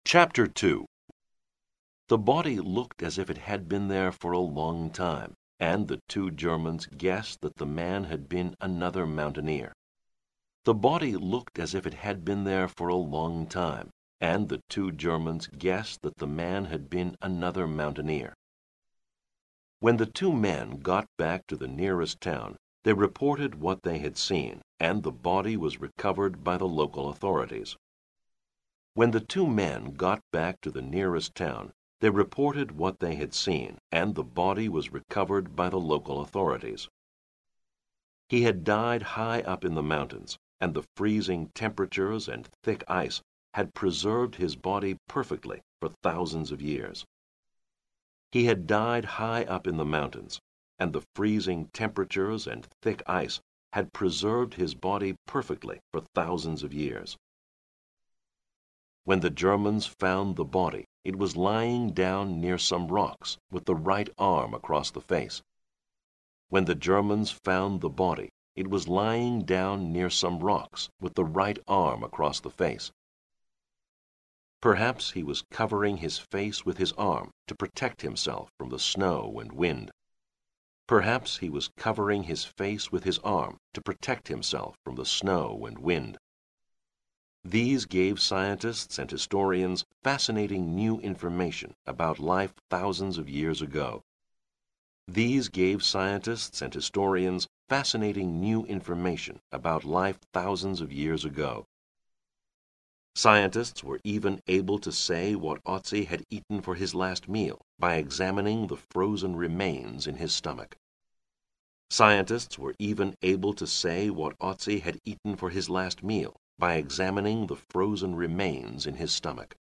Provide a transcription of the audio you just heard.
Chapter 2. The body looked as if it had been there for a long time, and the two Germans guessed that the man had been another mountaineer. The body looked as if it had been there for a long time, and the two Germans guessed that the man had been another mountaineer. When the two men got back to the nearest town, they reported what they had seen, and the body was recovered by the local authorities. When the two men got back to the nearest town, they reported what they had seen, and the body was recovered by the local authorities. He had died high up in the mountains, and the freezing temperatures and thick ice had preserved his body perfectly for thousands of years. He had died high up in the mountains, and the freezing temperatures and thick ice had preserved his body perfectly for thousands of years. When the Germans found the body, it was lying down near some rocks with the right arm across the face. When the Germans found the body, it was lying down near some rocks with the right arm across the face. Perhaps he was covering his face with his arm to protect himself from the snow and wind. Perhaps he was covering his face with his arm to protect himself from the snow and wind. These gave scientists and historians fascinating new information about life thousands of years ago. These gave scientists and historians fascinating new information about life thousands of years ago. Scientists were even able to say what Otzi had eaten for his last meal by examining the frozen remains in his stomach. Scientists were even able to say what Otzi had eaten for his last meal by examining the frozen remains in his stomach.